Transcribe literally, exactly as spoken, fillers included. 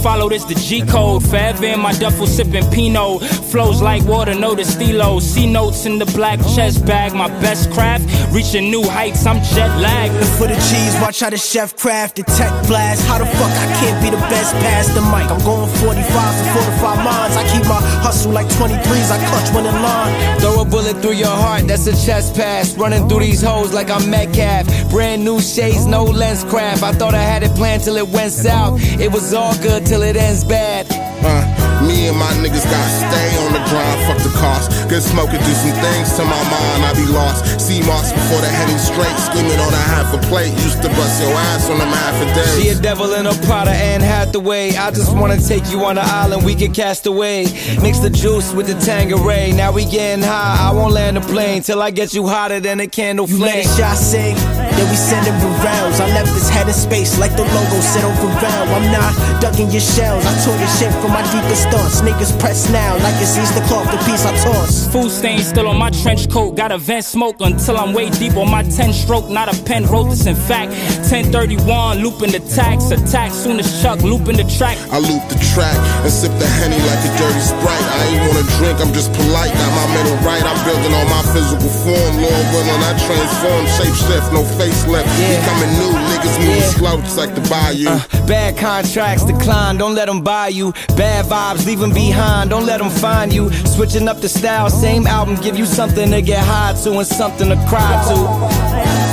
follow this, the G code. Forever in my duffel sipping Pinot. Flows like water, no the stilo. C notes in the black chest bag. My best craft, reaching new heights, I'm jet lagged. And for the cheese, watch how the chef craft the tech blast. How the fuck I can't be the best past the mic? I'm going forty-fives and forty-five minds. I keep my hustle like twenty-threes, I clutch one in line. Throw a bullet through your heart, that's a chest pass. Running through these hoes like I'm Metcalf. Brand new shades, no lens craft. I thought I had it planned till it went south. It was all good till it ends bad. Uh, me and my niggas gotta stay on the grind, fuck the cost. Good smoke and do some things to my mind, I be lost. See Moss before the heading straight, scheming on a half a plate. Used to bust your ass on them half a day. She a devil in a Prada, Anne Hathaway. I just wanna take you on an island we can cast away. Mix the juice with the Tanqueray. Now we getting high, I won't land a plane till I get you hotter than a candle flame. You let a shot sing, then we send it rounds. I left this head in space like the logo said over round. I'm not ducking your shells, I tore this shit from my deepest thoughts. Niggas press now like it's Easter cloth, the piece I toss. Food stains still on my trench coat. Got a vent smoke until I'm way deep on my ten stroke. Not a pen wrote this in fact. ten thirty-one, looping the tax. Attack soon as Chuck, looping the track. I loop the track and sip the Henny like a dirty Sprite. I ain't wanna drink, I'm just polite. Got my mental right, I'm building on my physical form. Lord willing, I transform, shape shift, no facelift. Yeah. Becoming new, niggas move Yeah. slow, just like the bayou. Uh, bad contracts decline, don't let them buy you. Bad vibes, leave them behind, don't let them find you. Switching up the style, same album, give you something to get high to and something to cry to.